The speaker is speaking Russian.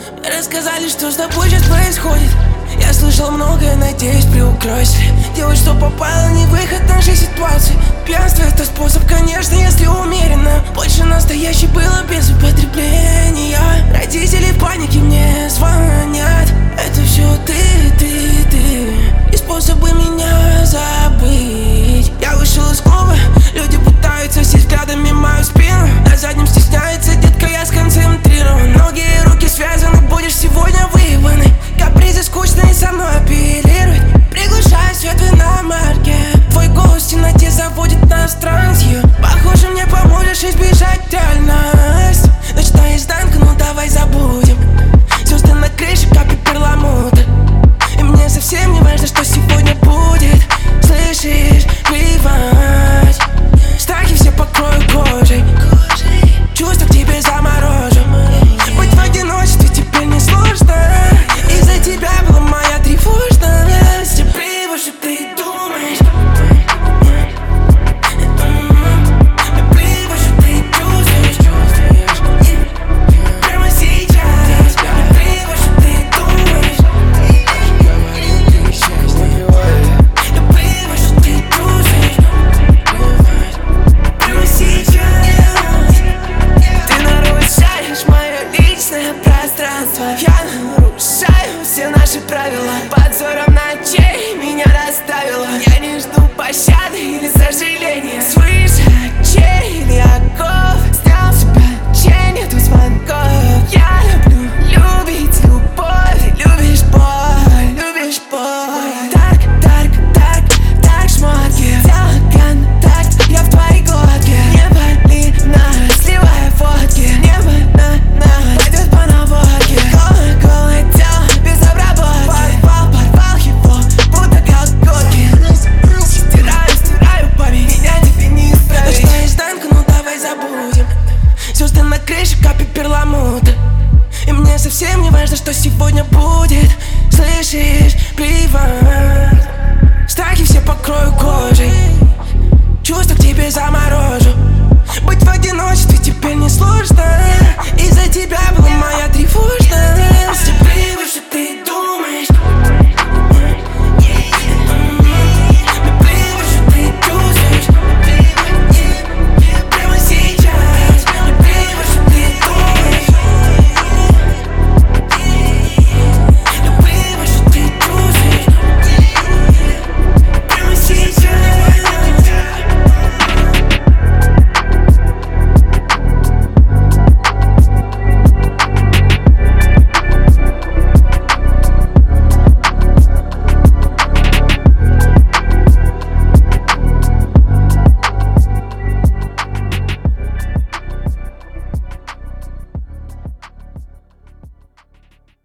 Рассказали, что с тобой сейчас происходит. Я слышал многое, надеюсь, приукройся. Делай, что попало, не выход нашей ситуации. Пьянство — это способ, конечно, если умеренно. Больше настоящей было без употребления. Родители в панике мне звонят. Это все ты. И способы меня забыть. Я вышел из клуба, люди пытаются сесть взглядами мою спину. На заднем стесняется, детка, я сконцентрирован. Ноги и руки связаны, будешь сегодня выебанный. Капризы скучные со мной апеллируют. Приглушаю свет в иномарке. Твой голос в темноте заводит нас в транс. Похоже, мне поможешь избежать реальность. Ночная изнанка, ну давай забудем. Звезды на крыше, капли перламутра. И мне совсем не важно, что сегодня будет. Слышишь, плевать. Страхи все покрою кожей. Чувства к тебе заморожу. Быть в одиночестве теперь не сложно. Из-за тебя была моя тревожность. Я привожу, ты думаешь. Я привожу, ты чувствуешь. Прямо сейчас. Я привожу, ты думаешь. Я привожу, ты чувствуешь. Прямо сейчас. Ты нарушаешь мое личное пространство. Я нарушаю все наши правила. Под взором ночей меня расставила. Я не жду пощады или сожаления. Свыше очей или оков. Снял с себя чей, нету звонков. Я люблю любить любовь. Любишь боль, любишь боль. Так, шмотки. Взяла контакт, я в твоей глотке. Не вали нас, сливая фотки. Небо на нас пойдет по наводке. Голое тело без обработки. Порвал его, будто колготки. Стираю память, меня тебе не исправить. Ночная изнанка, ну давай забудем. Звезды на крыше, капли перламутра. И мне совсем не важно, что сегодня будет. Слышишь?